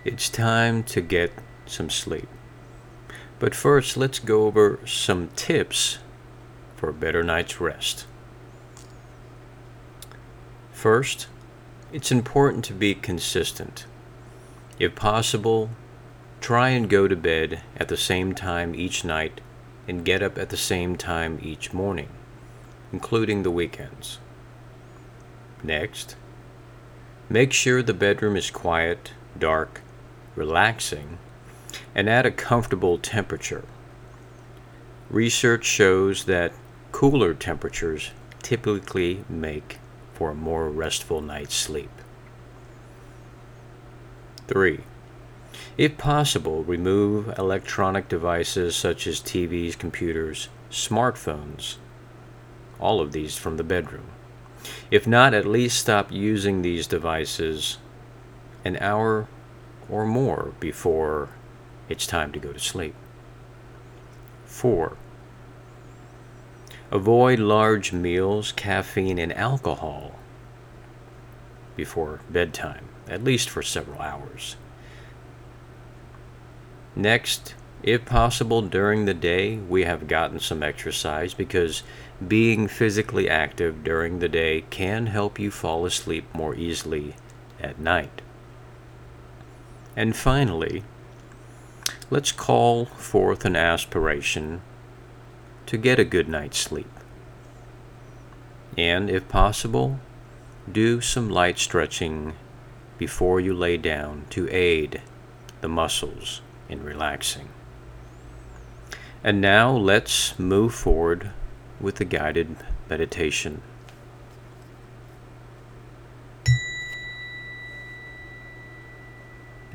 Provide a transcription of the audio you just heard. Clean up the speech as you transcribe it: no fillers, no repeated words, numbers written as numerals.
It's time to get some sleep. But first, let's go over some tips for a better night's rest. First, it's important to be consistent. If possible, try and go to bed at the same time each night and get up at the same time each morning, including the weekends. Next, make sure the bedroom is quiet, dark, relaxing, and at a comfortable temperature. Research shows that cooler temperatures typically make for a more restful night's sleep. 3. If possible, remove electronic devices such as TVs, computers, smartphones, all of these from the bedroom. If not, at least stop using these devices an hour or more before it's time to go to sleep. 4. Avoid large meals, caffeine, and alcohol before bedtime, at least for several hours. Next, if possible during the day, we have gotten some exercise because being physically active during the day can help you fall asleep more easily at night. And finally, let's call forth an aspiration to get a good night's sleep. And if possible, do some light stretching before you lay down to aid the muscles in relaxing. And now let's move forward with the guided meditation.